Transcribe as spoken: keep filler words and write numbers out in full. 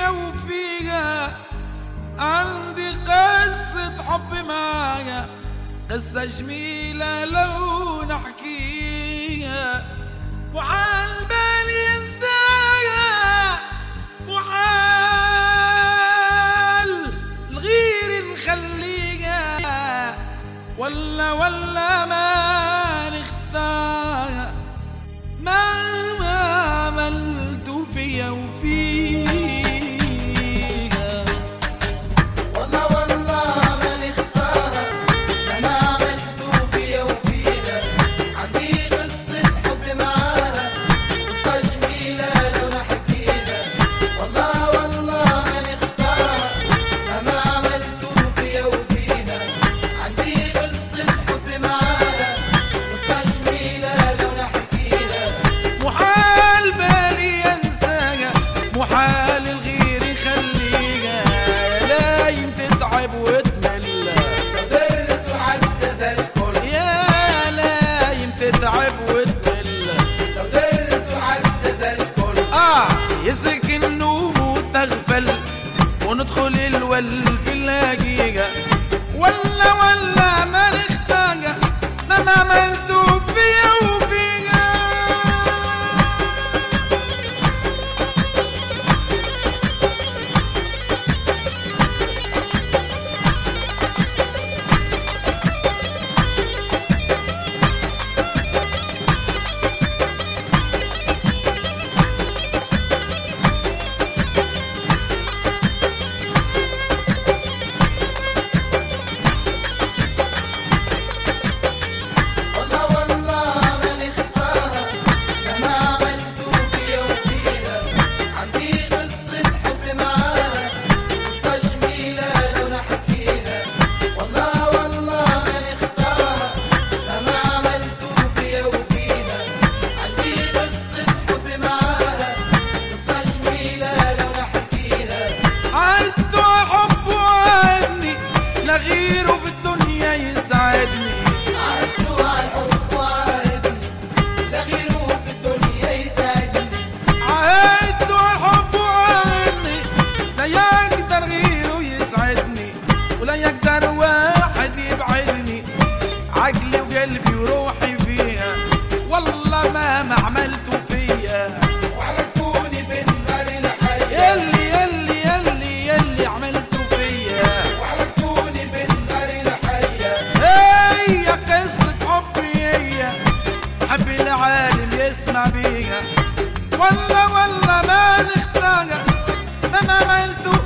فيا وفيها عندي قصة حب معايا، قصة جميلة لو نحكيها، وعالبال ينساها، وعال الغير نخليها، ولا ولا ما نختارها، مهما عملتوا فيا وفيها. والله والله ما نختارها، مهما عملتوا فيا وفيها، عندي قصة حب معاها، قصة جميلة لو نحكيها. والله والله ما نختارها، مهما عملتوا فيا وفيها، عندي قصة حب معاها، قصة جميلة لو نحكيها. محال بالي ينساها، محال الغير يخليها، لايم تتعب وتمل، لو درت وعزز الكل، يا لايم تتعب وتمل، لو درت وعزز الكل. اه يسكن النوم وتغفل، وندخل الول في الحقيقة، ولا ولا ما نختاقة، ما عملتوا فيا وفيها. والله والله ما نختارها، مهما عملتوا فيا وفيها، عندي قصة حب معاها، قصة جميلة لو نحكيها. والله والله ما نختارها، مهما عملتوا فيا وفيها، عندي قصة حب معاها، قصة جميلة لو نحكيها. عدوا حب وعدني، لا غيره في الدنيا يسعدني، عدوا عالحب وعدني، لا غيره في الدنيا يسعدني. عدوا الحب وعدني، لا يقدر غيره يسعدني، ولا يقدر واحد يبعدني، عقلي وقلبي وروحي فيها، والله ما ما عملتوا فيا، وحركتوني بالنار الحية، يلي يلي يلي يلي عملتوا فيا. وحركتوني بالنار الحية. هي قصة حبي، هي حب العالم يسمع بيها، والله والله ما نختارها، ما عملتوا